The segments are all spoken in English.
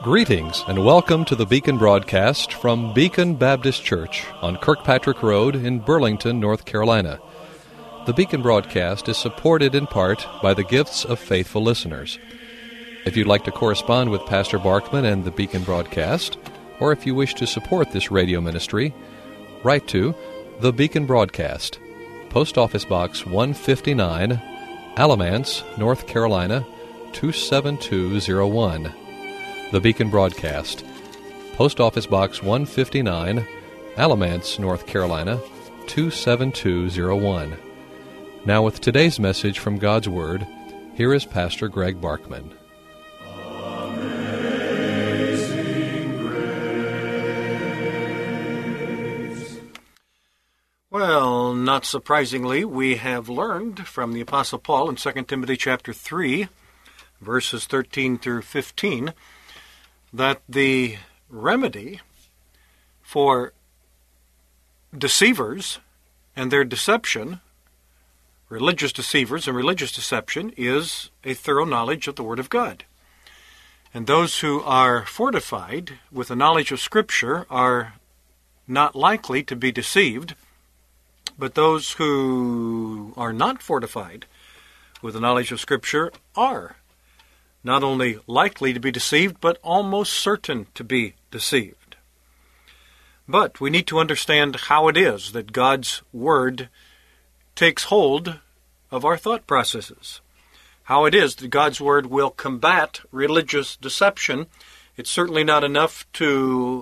Greetings and welcome to the Beacon broadcast from Beacon Baptist Church on Kirkpatrick Road in Burlington, North Carolina. The Beacon broadcast is supported in part by the gifts of faithful listeners. If you'd like to correspond with Pastor Barkman and the Beacon broadcast, or if you wish to support this radio ministry, write to The Beacon Broadcast, Post Office Box 159, Alamance, North Carolina, 27201. The Beacon Broadcast, Post Office Box 159, Alamance, North Carolina, 27201. Now with today's message from God's Word, here is Pastor Greg Barkman. Well, not surprisingly, we have learned from the Apostle Paul in 2 Timothy chapter 3, verses 13 through 15, that the remedy for deceivers and their deception, religious deceivers and religious deception, is a thorough knowledge of the Word of God. And those who are fortified with a knowledge of Scripture are not likely to be deceived, but those who are not fortified with a knowledge of Scripture are not only likely to be deceived, but almost certain to be deceived. But we need to understand how it is that God's Word takes hold of our thought processes. How it is that God's Word will combat religious deception. It's certainly not enough to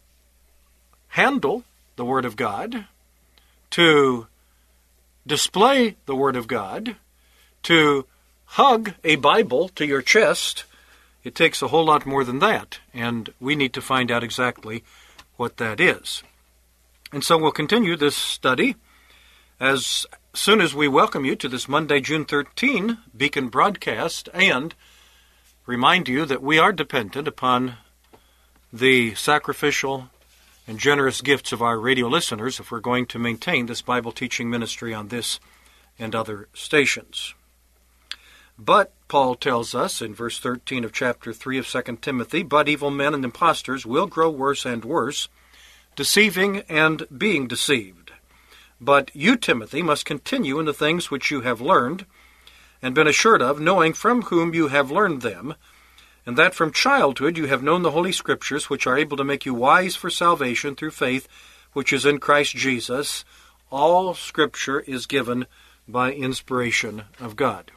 handle the Word of God, to display the Word of God, to hug a Bible to your chest. It takes a whole lot more than that, and we need to find out exactly what that is. And so we'll continue this study as soon as we welcome you to this Monday, June 13, Beacon broadcast, and remind you that we are dependent upon the sacrificial and generous gifts of our radio listeners if we're going to maintain this Bible teaching ministry on this and other stations. But Paul tells us in verse 13 of chapter 3 of 2 Timothy, "But evil men and impostors will grow worse and worse, deceiving and being deceived. But you, Timothy, must continue in the things which you have learned and been assured of, knowing from whom you have learned them, and that from childhood you have known the Holy Scriptures, which are able to make you wise for salvation through faith, which is in Christ Jesus. All Scripture is given by inspiration of God."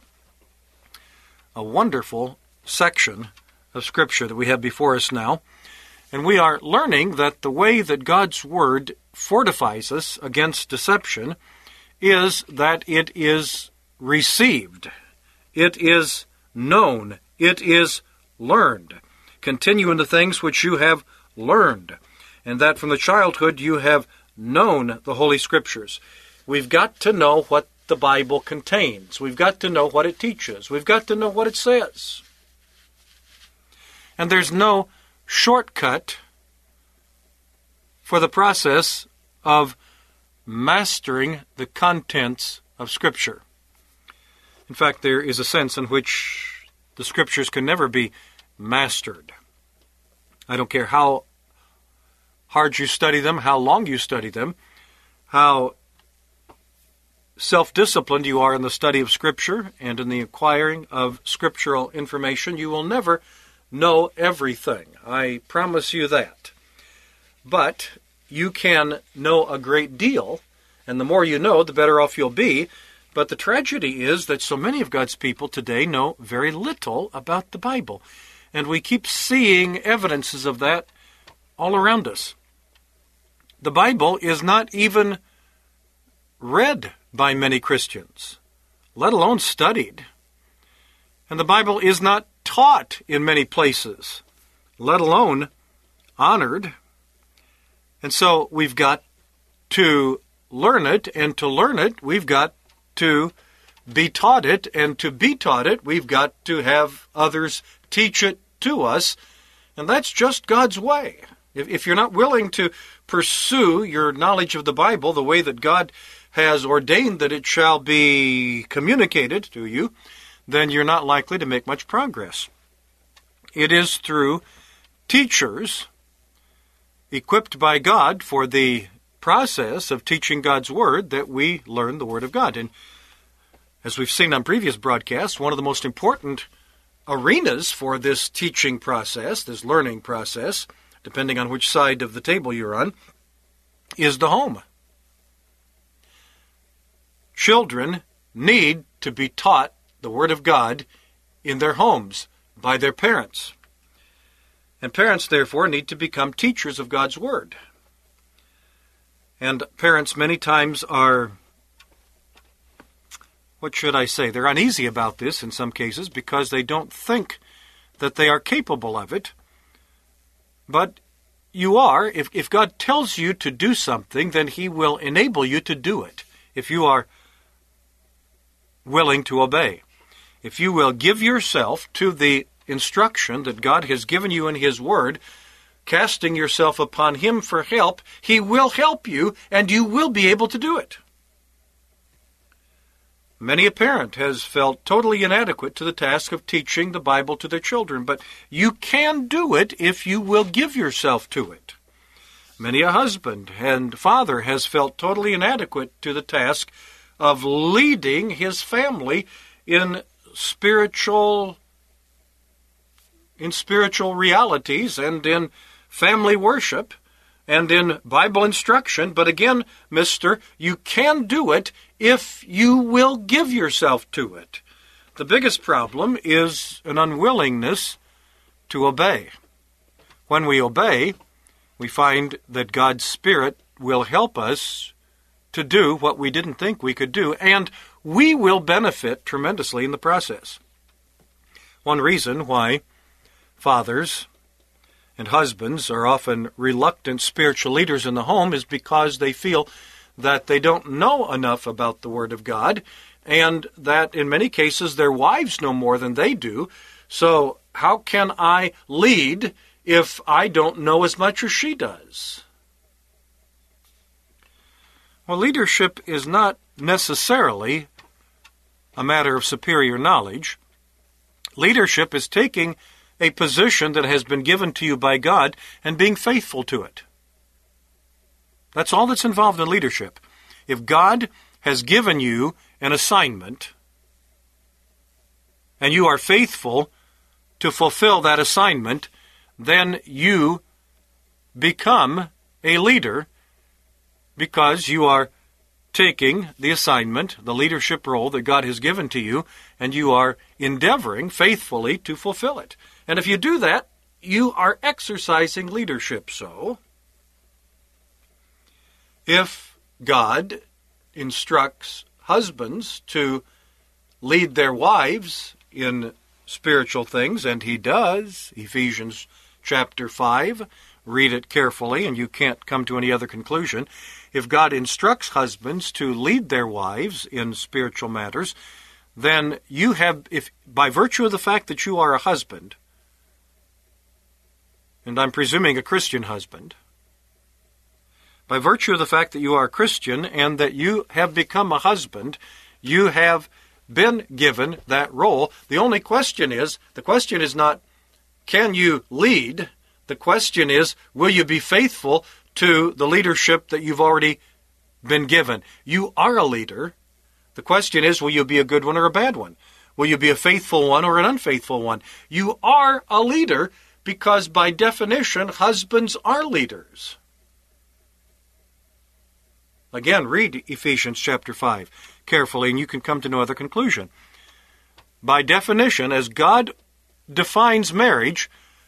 A wonderful section of Scripture that we have before us now. And we are learning that the way that God's Word fortifies us against deception is that it is received. It is known. It is learned. Continue in the things which you have learned, and that from the childhood you have known the Holy Scriptures. We've got to know what the Bible contains. We've got to know what it teaches. We've got to know what it says. And there's no shortcut for the process of mastering the contents of Scripture. In fact, there is a sense in which the Scriptures can never be mastered. I don't care how hard you study them, how long you study them, how self-disciplined you are in the study of Scripture and in the acquiring of scriptural information, you will never know everything. I promise you that. But you can know a great deal, and the more you know, the better off you'll be. But the tragedy is that so many of God's people today know very little about the Bible. And we keep seeing evidences of that all around us. The Bible is not even read by many Christians, let alone studied. And the Bible is not taught in many places, let alone honored. And so we've got to learn it, and to learn it, we've got to be taught it, and to be taught it, we've got to have others teach it to us, and that's just God's way. If you're not willing to pursue your knowledge of the Bible the way that God has ordained that it shall be communicated to you, then you're not likely to make much progress. It is through teachers equipped by God for the process of teaching God's Word that we learn the Word of God. And as we've seen on previous broadcasts, one of the most important arenas for this teaching process, this learning process, depending on which side of the table you're on, is the home. Children need to be taught the Word of God in their homes by their parents. And parents, therefore, need to become teachers of God's Word. And parents many times are, what should I say, they're uneasy about this in some cases because they don't think that they are capable of it. But you are. If God tells you to do something, then He will enable you to do it if you are willing to obey. If you will give yourself to the instruction that God has given you in His Word, casting yourself upon Him for help, He will help you and you will be able to do it. Many a parent has felt totally inadequate to the task of teaching the Bible to their children, but you can do it if you will give yourself to it. Many a husband and father has felt totally inadequate to the task of leading his family in spiritual realities and in family worship and in Bible instruction. But again, mister, you can do it if you will give yourself to it. The biggest problem is an unwillingness to obey. When we obey, we find that God's Spirit will help us to do what we didn't think we could do, and we will benefit tremendously in the process. One reason why fathers and husbands are often reluctant spiritual leaders in the home is because they feel that they don't know enough about the Word of God, and that in many cases their wives know more than they do. So how can I lead if I don't know as much as she does? Well, leadership is not necessarily a matter of superior knowledge. Leadership is taking a position that has been given to you by God and being faithful to it. That's all that's involved in leadership. If God has given you an assignment and you are faithful to fulfill that assignment, then you become a leader because you are taking the assignment, the leadership role that God has given to you, and you are endeavoring faithfully to fulfill it. And if you do that, you are exercising leadership. So, if God instructs husbands to lead their wives in spiritual things, and He does, Ephesians chapter 5, read it carefully and you can't come to any other conclusion. If God instructs husbands to lead their wives in spiritual matters, then you have, if by virtue of the fact that you are a husband, and I'm presuming a Christian husband, by virtue of the fact that you are a Christian and that you have become a husband, you have been given that role. The only question is, the question is not, can you lead? The question is, will you be faithful to the leadership that you've already been given? You are a leader. The question is, will you be a good one or a bad one? Will you be a faithful one or an unfaithful one? You are a leader because by definition, husbands are leaders. Again, read Ephesians chapter 5 carefully and you can come to no other conclusion. By definition, as God defines marriage,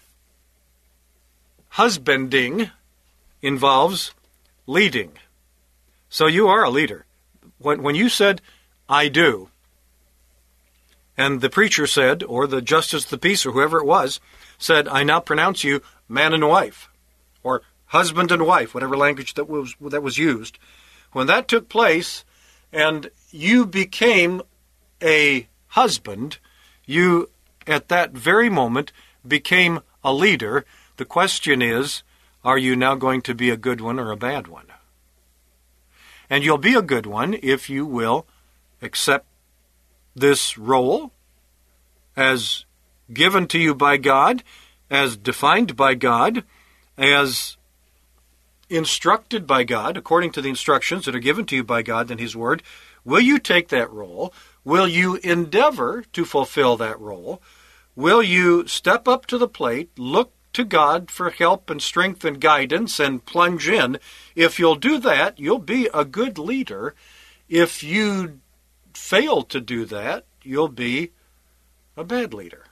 husbanding involves leading. So you are a leader. When you said, I do, and the preacher said, or the justice of the peace, or whoever it was, said, I now pronounce you man and wife, or husband and wife, whatever language that was used. When that took place, and you became a husband, you, at that very moment, became a leader. The question is, are you now going to be a good one or a bad one? And you'll be a good one if you will accept this role as given to you by God as defined by God, as instructed by God, according to the instructions that are given to you by God in His Word, will you take that role? Will you endeavor to fulfill that role? Will you step up to the plate, look to God for help and strength and guidance, and plunge in? If you'll do that, you'll be a good leader. If you fail to do that, you'll be a bad leader.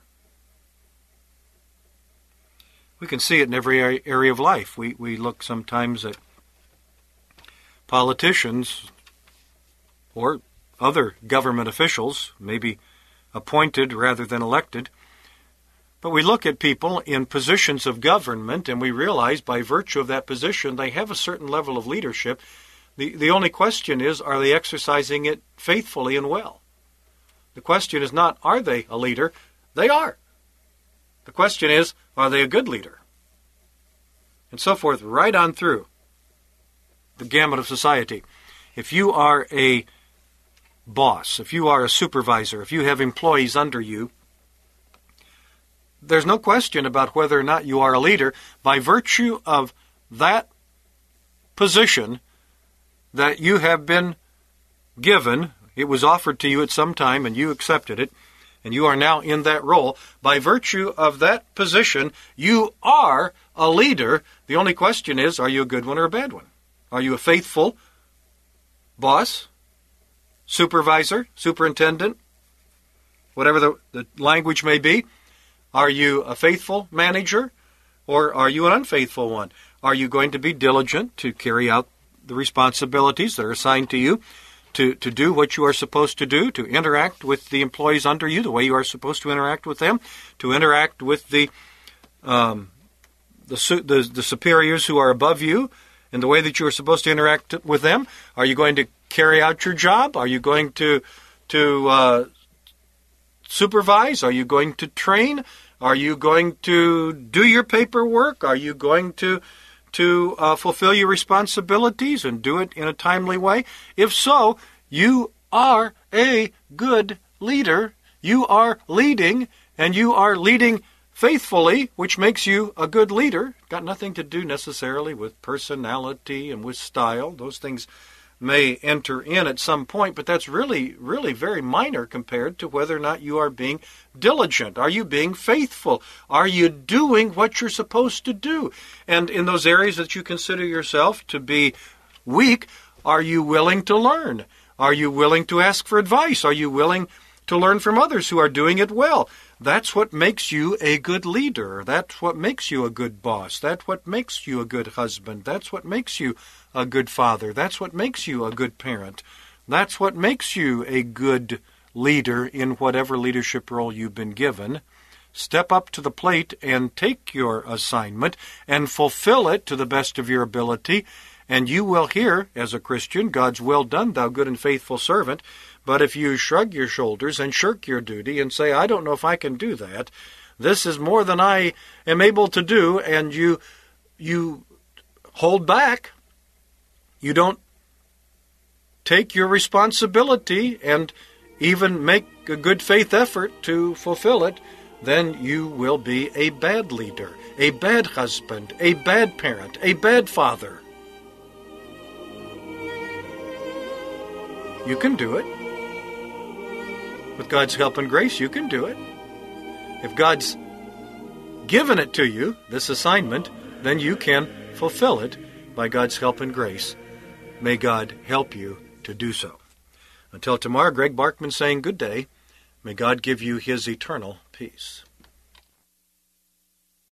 We can see it in every area of life. We look sometimes at politicians or other government officials, maybe appointed rather than elected. But we look at people in positions of government and we realize by virtue of that position they have a certain level of leadership. The only question is, are they exercising it faithfully and well? The question is not, are they a leader? They are. The question is, are they a good leader? And so forth, right on through the gamut of society. If you are a boss, if you are a supervisor, if you have employees under you, there's no question about whether or not you are a leader by virtue of that position that you have been given. It was offered to you at some time and you accepted it, and you are now in that role. By virtue of that position, you are a leader. The only question is, are you a good one or a bad one? Are you a faithful boss, supervisor, superintendent, whatever the language may be? Are you a faithful manager, or are you an unfaithful one? Are you going to be diligent to carry out the responsibilities that are assigned to you, to do what you are supposed to do, to interact with the employees under you the way you are supposed to interact with them, to interact with the superiors who are above you in the way that you are supposed to interact with them? Are you going to carry out your job? Are you going to supervise? Are you going to train? Are you going to do your paperwork? Are you going to fulfill your responsibilities and do it in a timely way? If so, you are a good leader. You are leading, and you are leading faithfully, which makes you a good leader. Got nothing to do necessarily with personality and with style. Those things may enter in at some point, but that's really, really very minor compared to whether or not you are being diligent. Are you being faithful? Are you doing what you're supposed to do? And in those areas that you consider yourself to be weak, are you willing to learn? Are you willing to ask for advice? Are you willing to learn from others who are doing it well? That's what makes you a good leader. That's what makes you a good boss. That's what makes you a good husband. That's what makes you a good father. That's what makes you a good parent. That's what makes you a good leader in whatever leadership role you've been given. Step up to the plate and take your assignment and fulfill it to the best of your ability, and you will hear, as a Christian, God's "Well done, thou good and faithful servant." But if you shrug your shoulders and shirk your duty and say, "I don't know if I can do that. This is more than I am able to do," and you hold back, you don't take your responsibility and even make a good faith effort to fulfill it, then you will be a bad leader, a bad husband, a bad parent, a bad father. You can do it. With God's help and grace, you can do it. If God's given it to you, this assignment, then you can fulfill it by God's help and grace. May God help you to do so. Until tomorrow, Greg Barkman saying good day. May God give you His eternal peace.